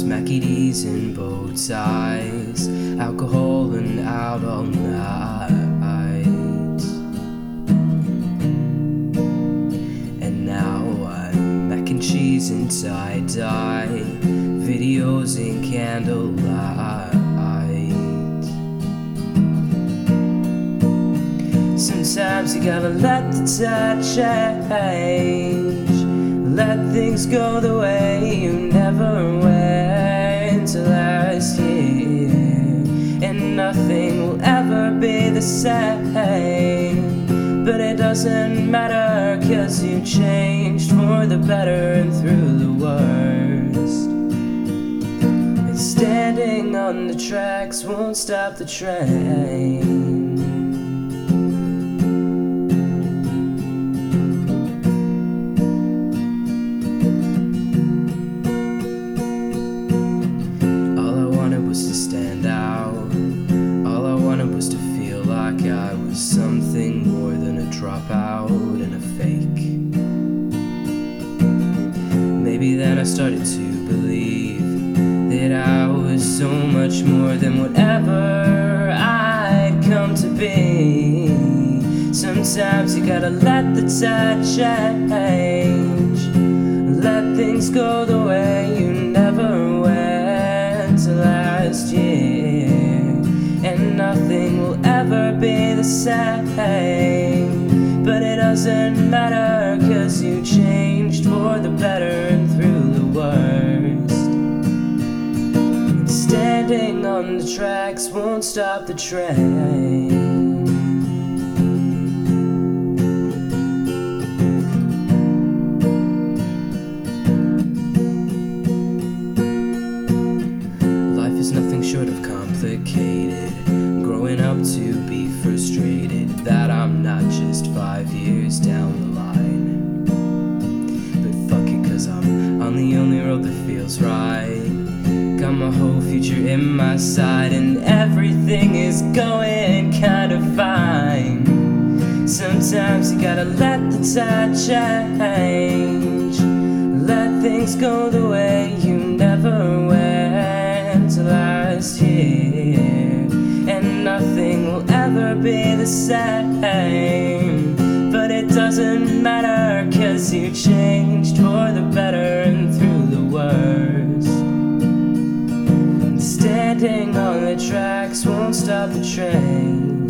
smacky D's and bow ties, alcohol and out all night. And now I'm mac and cheese and tie-dye, videos in candlelight. Sometimes you gotta let the tide change, let things go the way you never went last year, and nothing will ever be the same. But it doesn't matter, 'cause you changed for the better and through the worst. And standing on the tracks won't stop the train. To stand out, all I wanted was to feel like I was something more than a dropout and a fake. Maybe then I started to believe that I was so much more than whatever I'd come to be. Sometimes you gotta let the tide change, let things go the way you never went last year, and nothing will ever be the same. But it doesn't matter, 'cause you changed for the better and through the worst. And standing on the tracks won't stop the train. Nothing short of complicated, growing up to be frustrated that I'm not just 5 years down the line. But fuck it, 'cause I'm on the only road that feels right. Got my whole future in my sight, and everything is going kinda fine. Sometimes you gotta let the tide change, let things go the way you never went last year, and nothing will ever be the same. But it doesn't matter, 'cause you changed for the better and through the worst. And standing on the tracks won't stop the train.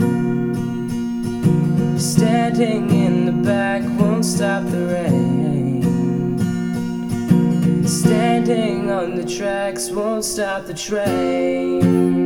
Standing in the back won't stop the rain. Standing on the tracks won't stop the train.